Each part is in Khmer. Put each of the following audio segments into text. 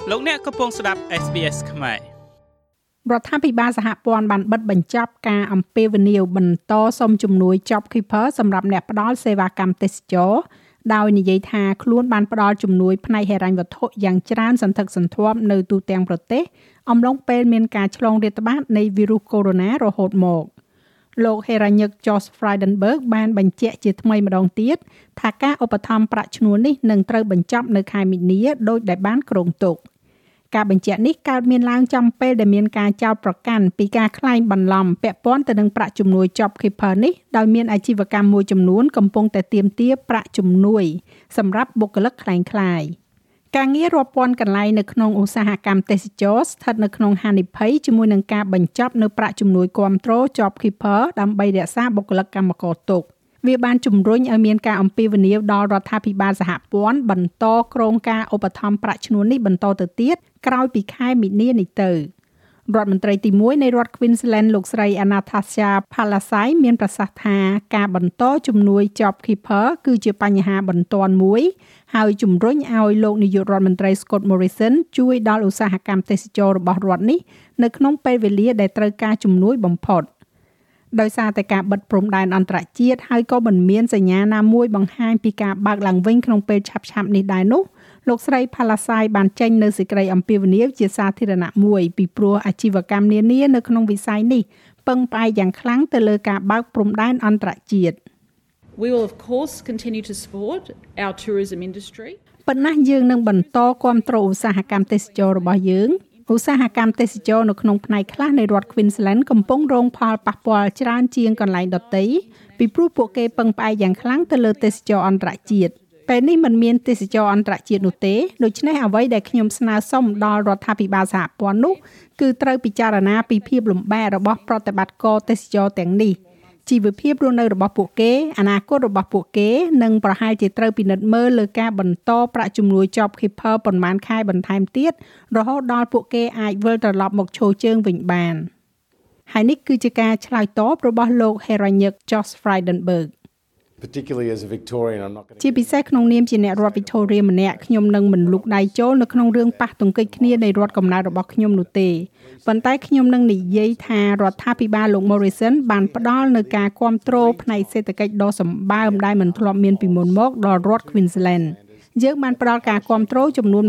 លោកអ្នកកំពុងស្ដាប់ SBS ខ្មែររដ្ឋាភិបាលសហព័ន្ធបានបិទបញ្ចប់ការអំពាវនាវបន្តសុំជំនួយ JobKeeper សម្រាប់អ្នកផ្ដល់សេវាកម្មទេសចរណ៍ដោយនិយាយថាខ្លួនបានផ្ដល់ជំនួយផ្នែកហិរញ្ញវត្ថុយ៉ាងច្រើនសន្ធឹកសន្ធាប់នៅទូទាំងប្រទេសអំឡុងពេលមានការឆ្លងរាតត្បាតនៃវីរុសកូវីដ -19 រហូតមកលោកហេរ៉ាញឹក Josh Frydenberg បានបញ្ជាក់ជាថ្មីម្ដងទៀតថាការឧបត្ថម្ភប្រាក់ឈ្នួលនេះនឹងត្រូវបញ្ចប់នៅខែមីនាដោយដែលបានគ្រោងទុកការបញ្ជាក់នេះកើតមានឡើងចំពេលដែលមានការចោទប្រកាន់ពីការក្លែងបន្លំពាក់ព័ន្ធទៅនឹងប្រាក់ជំនួយ JobKeeper នេះដោយមានអាជីវកម្មមួយចំនួនកំពុងតែទាមទារប្រាក់ជំនួយសម្រាប់បុគ្គលិកក្លែងក្លាយការងាររាប់ពាន់កន្លែងនៅក្នុងឧស្សាហកម្មទេសចរណ៍ស្ថិតនៅក្នុងហានិភ័យជាមួយនឹងការបញ្ចប់នៅប្រាក់ជំនួយគាំទ្រ JobKeeper ដើម្បីរក្សាបុគ្គលិកកម្មករទុកវាបានជំរុញឲ្យមានការអំពាវនាវដល់រដ្ឋាភិបាលសហព័ន្ធបន្តគ្រោងការឧបត្ថម្ភប្រាក់ឈ្នួលនេះបន្តទៅទៀតក្រោយពីខែមីនានេះទៅរដ្ឋមន្ត្រីទី1នៃរដ្ឋ Queensland លោកស្រី Anastasia Palaszczuk មានប្រសាសន៍ថាការបន្តជំនួយ JobKeeper គឺជាបញ្ហាបន្ទាន់មួយហើយជំរុញឲ្យលោកនាយករដ្ឋមន្ត្រី Scott Morrison ជួយដល់ឧស្សាហកម្មទេសចរណ៍របស់រដ្ឋនេះនៅក្នុងពេលវេលាដែលត្រូវការជំនួយបំផុតដោយសារតែការបិទព្រំដែនអន្តរជាតិហើយក៏មិនមានសញ្ញាណាមួយបង្ហាញពីការបើកឡើងវិញក្នុងពេលឆាប់ៗនេះដែរនោះលោកស្រី Palaszczuk បានចេញនៅសេចក្តីអំពាវនាវជាសាធារណៈមួយពីព្រោះអាជីវកម្មនានានៅក្នុងវិស័យនេះពឹងផ្អែកយ៉ាងខ្លាំងទៅលើការបើកព្រំដែនអន្តរជាតិ We will of course continue to support our tourism industry. ប៉ុន្តែយើងនឹងបន្តគាំទ្រឧស្សាហកម្មទេសចរណ៍របស់យើងឧស្សាហកម្មទេសចរណ៍នៅក្នុងផ្នែកខ្លះនៃរដ្ឋ Queensland កំពុងរងផលប៉ះពាល់ច្រើនជាងកន្លែងដទៃពីព្រោះពួកគេពឹងផ្អែកយ៉ាងខ្លាំងទៅលើទេសចរណ៍អន្តរជាតិពេលនេះមិនមានទេសចរណ៍អន្តរជាតិនោះទេដូច្នេះអ្វីដែលខ្ញុំស្នើសុំដល់រដ្ឋាភិបាលសហព័ន្ធនោះគឺត្រូវពិចារណាពីភាពលំបាករបស់ប្រតិបត្តិការទេសចរណ៍ទាំងនេះជីវភាពរស់នៅរបស់ពួកគេអនាគតរបស់ពួកគេនិងប្រហែលជាត្រូវពិនិត្យមើលលើការបន្តប្រាក់ជំនួយ JobKeeper ប៉ុន្មានខែបន្ថែមទៀតរហូតដល់ពួកគេអាចវិលត្រឡប់មកឈរជើងវិញបានហើយនេះគឺជាការឆ្លើយតបរបស់លោក Heranyck Josh Frydenberg particularly as a Victorian I'm not going to ជាពិសេសក្នុងនាមជាអ្នករដ្ឋ Victoria ម្នាក់ខ្ញុំនឹងមិនលូកដៃចូលនៅក្នុងរឿងប៉ះទង្គិចគ្នានៃរដ្ឋកំណើតរបស់ខ្ញុំនោះទេប៉ុន្តែខ្ញុំនឹងនិយាយថារដ្ឋាភិបាលលោក Morrison បានផ្ដល់នូវការគាំទ្រផ្នែកសេដ្ឋកិច្ចដ៏សម្បើមដែលមិនធ្លាប់មានពីមុនមកដល់រដ្ឋ Queensland យើងបានផ្ដល់ការគាំទ្រចំនួន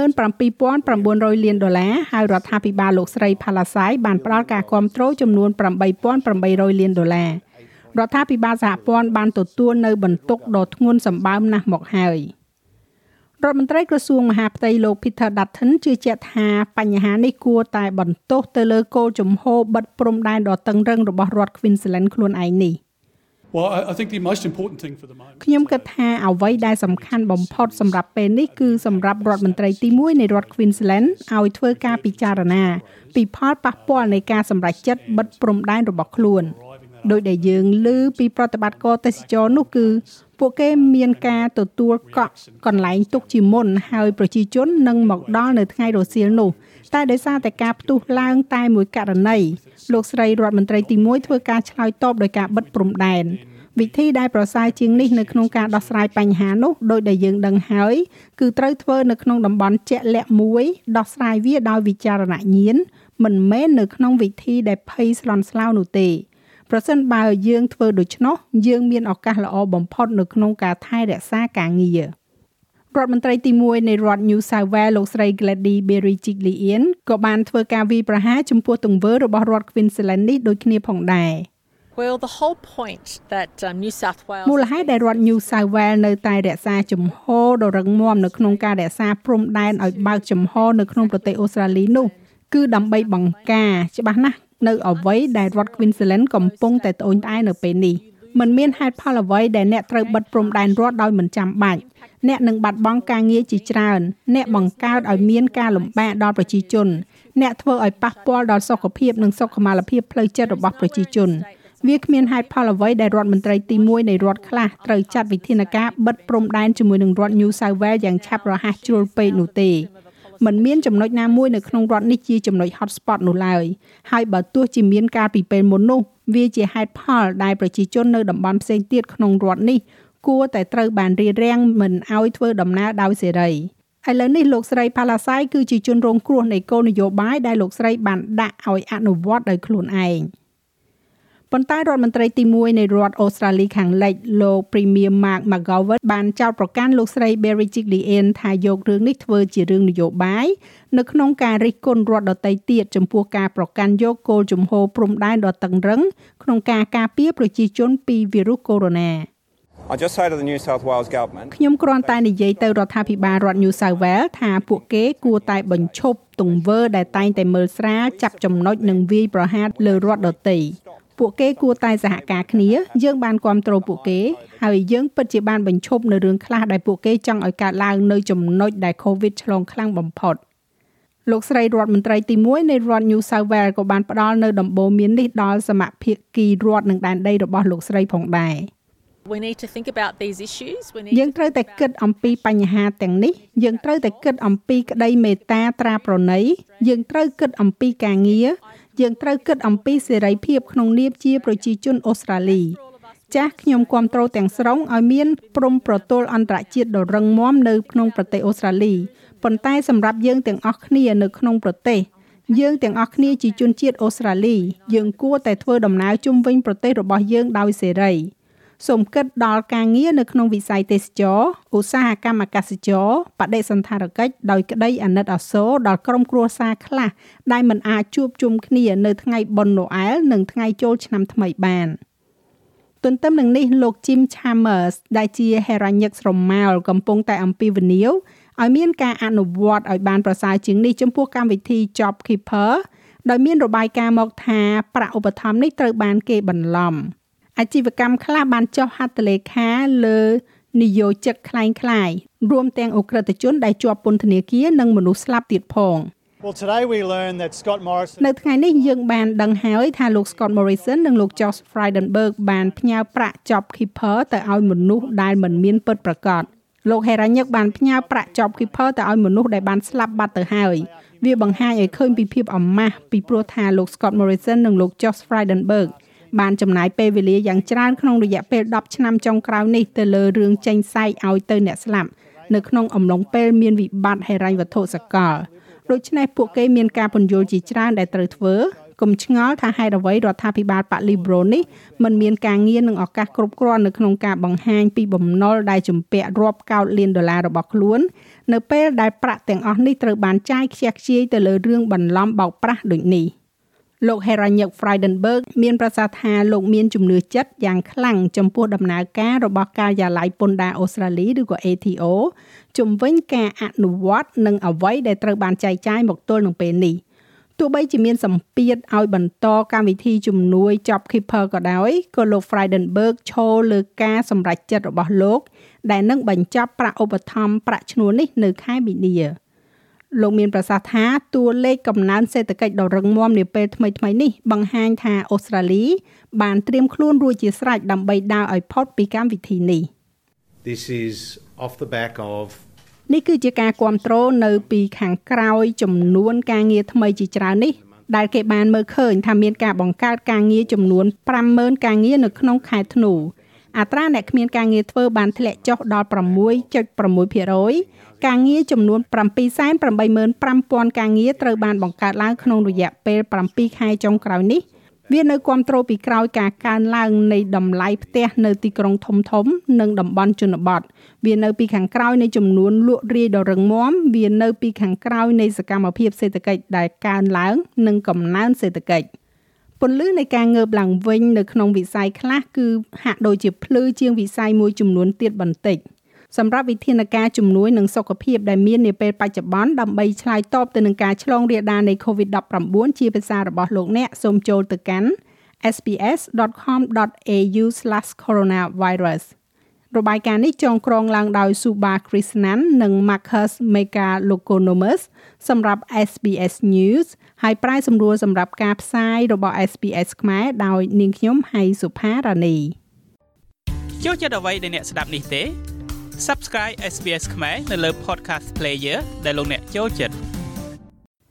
$27,900 លានហើយរដ្ឋាភិបាលលោកស្រី Palaszczuk បានផ្ដល់ការគាំទ្រចំនួន $8,800 លានរដ្ឋាភិបាលសហព័ន្ធបានទទួលនៅបន្ទុកដ៏ធ្ងន់សម្បើមណាស់មកហើយរដ្ឋមន្ត្រីក្រសួងមហាផ្ទៃលោក Peter Dutton ជឿជាក់ថាបញ្ហានេះគួរតែបន្ទោសទៅលើគោលជំហរបិទព្រំដែនដ៏តឹងរ៉ឹងរបស់រដ្ឋ Queensland ខ្លួនឯងនេះ Well, I think the most important thing for the moment. ខ្ញុំគិតថាអ្វីដែលសំខាន់បំផុតសម្រាប់ពេលនេះគឺសម្រាប់រដ្ឋមន្ត្រីទី1នៃរដ្ឋ Queensland ឲ្យធ្វើការពិចារណាពីផលប៉ះពាល់នៃការសម្រេចចិត្តបិទព្រំដែនរបស់ខ្លួនដោយដែលយើងឮពីប្រតិបត្តិការទេសចរនោះគឺពួកគេមានការទទួលកក់កន្លែងទុកជាមុនហើយប្រជាជននឹងមកដល់នៅថ្ងៃរសៀលនោះតែដោយសារតែការផ្ទុះឡើងតែមួយករណីលោកស្រីរដ្ឋមន្ត្រីទី1ធ្វើការឆ្លើយតបដោយការបិទព្រំដែនវិធីដែលប្រសើរជាងនេះនៅក្នុងការដោះស្រាយបញ្ហានោះដោយដែលយើងដឹងហើយគឺត្រូវធ្វើនៅក្នុងតំបន់ជាក់លាក់មួយដោះស្រាយវាដោយវិចារណញ្ញាណមិនមែននៅក្នុងវិធីដែលភ័យស្លន់ស្លោនោះទេប្រសិនបើយើងធ្វើដូច្នោះយើងមានឱកាសល្អបំផុតនៅក្នុងការថែរក្សាការងាររដ្ឋមន្ត្រីទី1នៃរដ្ឋ New South Wales លោកស្រី Gladys Berejiklian ក៏បានធ្វើការវាយប្រហារចំពោះទង្វើរបស់រដ្ឋ Queensland នេះដូចគ្នាផងដែរ Well, the whole point that New South Wales មូលហេតុដែលរដ្ឋ New South Wales នៅតែរក្សាជំហរដ៏រឹងមាំនៅក្នុងការរក្សាព្រំដែនឲ្យបើកចំហនៅក្នុងប្រទេសអូស្ត្រាលីនោះគឺដើម្បីបង្ការច្បាស់ណាស់នៅអ្វីដែលរដ្ឋ Queensland កំពុងតែត្អូញត្អែរនៅពេលនេះមិនមានហេតុផលអ្វីដែលអ្នកត្រូវបិទព្រំដែនរដ្ឋដោយមិនចាំបាច់អ្នកនឹងបាត់បង់ការងារជាច្រើនអ្នកបង្កើតឲ្យមានការលំបាកដល់ប្រជាជនអ្នកធ្វើឲ្យប៉ះពាល់ដល់សុខភាពនិងសុខុមាលភាពផ្លូវចិត្តរបស់ប្រជាជនវាគ្មានហេតុផលអ្វីដែលរដ្ឋមន្ត្រីទី1នៃរដ្ឋខ្លះត្រូវចាត់វិធានការបិទព្រំដែនជាមួយនឹងរដ្ឋ New South Wales យ៉ាងឆាប់រហ័សជ្រុលពេកនោះទេមិនមានចំណុចណាមួយនៅក្នុងរដ្ឋនេះជាចំណុច hot spot នោះឡើយហើយបើទោះជាមានការពីពេលមុននោះវាជាហេតុផលដែលប្រជាជននៅតំបន់ផ្សេងទៀតក្នុងរដ្ឋនេះគួរតែត្រូវបានរារាំងមិនឲ្យធ្វើដំណើរដោយសេរីឥឡូវនេះលោកស្រី Palasai គឺជាជនរងគ្រោះនៃគោលនយោបាយដែលលោកស្រីបានដាក់ឲ្យអនុវត្តដោយខ្លួនឯងប៉ុន្តែរដ្ឋមន្ត្រីទី1នៃរដ្ឋអូស្ត្រាលីខាងលិចលោក Premier Mark McGowan បានចោទប្រកាន់លោកស្រី Berry Gillian ថាយករឿងនេះធ្វើជារឿងនយោបាយនៅក្នុងការរិះគន់រដ្ឋដទៃទៀតចំពោះការប្រកាន់យកគោលជំហរព្រំដែនដ៏តឹងរ៉ឹងក្នុងការការពារប្រជាជនពីវីរុសកូវីដ I just say to the New South Wales government ខ្ញុំគ្រាន់តែនិយាយទៅរដ្ឋាភិបាលរដ្ឋ New South Wales ថាពួកគេគួរតែបញ្ឈប់ទង្វើដែលតែងតែមើលស្រាលចាប់ចំណុចនិងវាយប្រហារលើរដ្ឋដទៃពួកគេគួរតែសហការគ្នាយើងបានគាំទ្រពួកគេហើយយើងពិតជាបានបញ្ឈប់នៅរឿងខ្លះដែលពួកគេចង់ឲ្យកើតឡើងនៅចំណុចដែល COVID ឆ្លងខ្លាំងបំផុតលោកស្រីរដ្ឋមន្ត្រីទី1នៃរដ្ឋ New South Wales ក៏បានផ្ដល់នៅដំបូន្មាននេះដល់សមាភិកីរដ្ឋនិងដែនដីរបស់លោកស្រីផងដែរ We need to think about these issues. យើងត្រូវតែគិតអំពីបញ្ហាទាំងនេះយើងត្រូវតែគិតអំពីក្តីមេត្តាត្រាប្រណីយើងត្រូវគិតអំពីការងារយើងត្រូវគិតអំពីសេរីភាពក្នុងនាមជាប្រជាជនអូស្ត្រាលីចាស់ខ្ញុំគាំទ្រទាំងស្រុងឲ្យមានព្រំប្រទល់អន្តរជាតិដ៏រឹងមាំនៅក្នុងប្រទេសអូស្ត្រាលីប៉ុន្តែសម្រាប់យើងទាំងអស់គ្នានៅក្នុងប្រទេសយើងទាំងអស់គ្នាជាជនជាតិអូស្ត្រាលីយើងគួរតែធ្វើដំណើរជុំវិញប្រទេសរបស់យើងដោយសេរីសូមគិតដល់ការងារនៅក្នុងវិស័យទេសចរណ៍ឧស្សាហកម្មអាកាសចរណ៍បដិសណ្ឋារកិច្ចដោយក្តីអាណិតអាសូរដល់ក្រុមគ្រួសារខ្លះដែលមិនអាចជួបជុំគ្នានៅថ្ងៃបុណ្យណូអែលនិងថ្ងៃចូលឆ្នាំថ្មីបានទន្ទឹមនឹងនេះលោក Jim Chalmers ដែលជាហេរ៉ាញឹកស្រមោលកំពុងតែអំពាវនាវឲ្យមានការអនុវត្តឲ្យបានប្រសើរជាងនេះចំពោះកម្មវិធី JobKeeper ដោយមានរបាយការណ៍មកថាប្រាក់ឧបត្ថម្ភនេះត្រូវបានគេបន្លំអាជីវកម្មខ្លះបានចុះហត្ថលេខាលើនយោជិតคล้ายៗរួមទាំងអ ுக ្រិតជនដែលជាប់ពន្ធនាគារនិងមនុស្សស្លាប់ទៀតផង Well today we learned that Scott Morrison នៅថ្ងៃនេះយើងបានដឹងហើយថាលោក Scott Morrison និងលោក Josh Frydenberg បានផ្ញើប្រាក់ JobKeeper ទៅឲ្យមនុស្សដែលមិនមានពិតប្រាកដលោកហេរ៉ាញឹកបានផ្ញើប្រាក់ JobKeeper ទៅឲ្យមនុស្សដែលបានស្លាប់បាត់ទៅហើយវាបង្ហាញឲ្យឃើញពីភាពអាម៉ាស់ពីព្រោះថាលោក Scott Morrison និងលោក Josh Frydenbergបានចំណាយពេលវេលាយ៉ាងច្រើនក្នុងរយៈពេល10ឆ្នាំចុងក្រោយនេះទៅលើរឿងចេញសែកឲ្យទៅអ្នកស្លាប់នៅក្នុងអំឡុងពេលមានវិបត្តិហិរញ្ញវត្ថុសកលដូច្នេះពួកគេមានការពន្យល់ជាច្រើនដែលត្រូវធ្វើកុំឆ្ងល់ថាហេតុអ្វីរដ្ឋាភិបាលប៉ា Liberal នេះមិនមានការងារនិងឱកាសគ្រប់គ្រាន់នៅក្នុងការបង្ហាញពីបំណុលដែលជំពាក់រាប់កោតលានដុល្លាររបស់ខ្លួននៅពេលដែលប្រាក់ទាំងអស់នេះត្រូវបានចាយខ្ជះខ្ជាយទៅលើរឿងបន្លំបោកប្រាស់ដូចនេះលោក Heranyck Frydenberg មានប្រសាសន៍ថាលោកមានជំនឿចិត្តយ៉ាងខ្លាំងចំពោះដំណើរការរបស់ការិយាល័យពន្ធដារអូស្ត្រាលីឬក៏ ATO ជំវិញការអនុវត្តនិងអ្វីដែលត្រូវបានចែកចាយមកទល់នឹងពេលនេះទោះបីជាមានសម្ពាធឲ្យបន្តកម្មវិធីជំនួយ JobKeeper ក៏ដោយក៏លោក Frydenberg ឈរលើការសម្រេចចិត្តរបស់លោកដែលនឹងបញ្ចប់ប្រាក់ឧបត្ថម្ភប្រាក់ឈ្នួលនេះនៅខែមីនាលោកមានប្រសាសន៍ថាតួលេខកំណើនសេដ្ឋកិច្ចដ៏រឹងមាំនាពេលថ្មីៗនេះបង្ហាញថាអូស្ត្រាលីបានត្រៀមខ្លួនរួចជាស្រេចដើម្បីដើរឲ្យផុតពីកម្មវិធីនេះ This is off the back of នេះគឺជាការគាំទ្រនៅពីខាងក្រោយចំនួនការងារថ្មីជាច្រើននេះដែលគេបានមើលឃើញថាមានការបង្កើតការងារចំនួន 50,000 ការងារនៅក្នុងខែធ្នូអត្រាអ្នកគ្មានការងារធ្វើបានធ្លាក់ចុះដល់ 6.6% ការងារចំនួន 785,000 ការងារត្រូវបានបង្កើតឡើងក្នុងរយៈពេល 7 ខែចុងក្រោយនេះវានៅគាំទ្រពីក្រោយការកើនឡើងនៃតម្លៃផ្ទះនៅទីក្រុងធំៗនិងតំបន់ជនបទវានៅពីខាងក្រោយនៃចំនួនលក់រាយដ៏រឹងមាំវានៅពីខាងក្រោយនៃសកម្មភាពសេដ្ឋកិច្ចដែលកើនឡើងនិងកំណើនសេដ្ឋកិច្ចពន្លឺនៃការងើបឡើងវិញនៅក្នុងវិស័យខ្លះគឺហាក់ដូចជាភ្លឺជាងវិស័យមួយចំនួនទៀតបន្តិចសម្រាប់វិធានការជំនួយនិងសុខភាពដែលមាននាពេលបច្ចុប្បន្នដើម្បីឆ្លើយតបទៅនឹងការឆ្លងរាលដាលនៃ COVID-19 ជាភាសារបស់លោកអ្នកសូមចូលទៅកាន់ sbs.com.au/coronavirus របាយការណ៍នេះចងក្រងឡើងដោយ Suba Krishnan និង Marcus Megalokonomos សម្រាប់ SBS News ហើយប្រាយសម្រួលសម្រាប់ការផ្សាយរបស់ SBS ខ្មែរដោយនាងខ្ញុំហៃសុផារ៉ានីចូលចិត្តអ្វីដែលអ្នកស្ដាប់នេះទេ Subscribe SBS ខ្មែរនៅលើ Podcast Player ដែលលោកអ្នកចូលចិត្ត